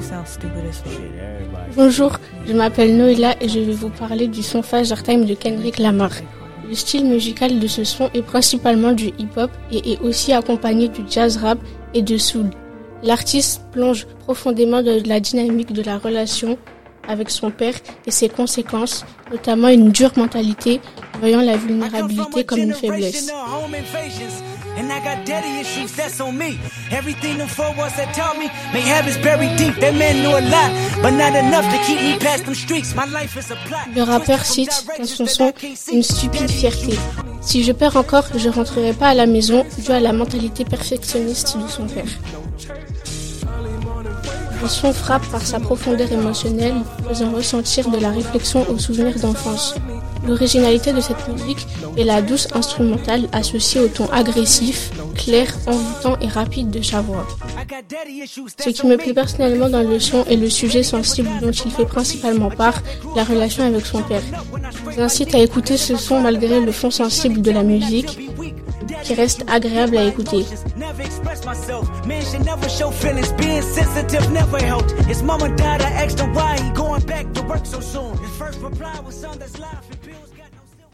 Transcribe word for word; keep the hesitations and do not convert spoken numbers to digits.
Bonjour, je m'appelle Noéla et je vais vous parler du son Father Time de Kendrick Lamar. Le style musical de ce son est principalement du hip-hop et est aussi accompagné du jazz rap et de soul. L'artiste plonge profondément dans la dynamique de la relation avec son père et ses conséquences, notamment une dure mentalité, voyant la vulnérabilité comme une faiblesse. And I got daddy issues, that's on me. Everything them four walls that taught me may have is buried deep. That man knew a lot, but not enough to keep me past them streets. My life is a plot. Le rappeur cite dans son son une stupide fierté. Si je perds encore, je rentrerai pas à la maison dû à la mentalité perfectionniste de son père. Le son frappe par sa profondeur émotionnelle, faisant ressentir de la réflexion aux souvenirs d'enfance. L'originalité de cette musique est la douce instrumentale associée au ton agressif, clair, envoûtant et rapide de sa voix. Ce qui me plaît personnellement dans le son est le sujet sensible dont il fait principalement part, la relation avec son père. Je vous incite à écouter ce son malgré le fond sensible de la musique, qui reste agréable à écouter.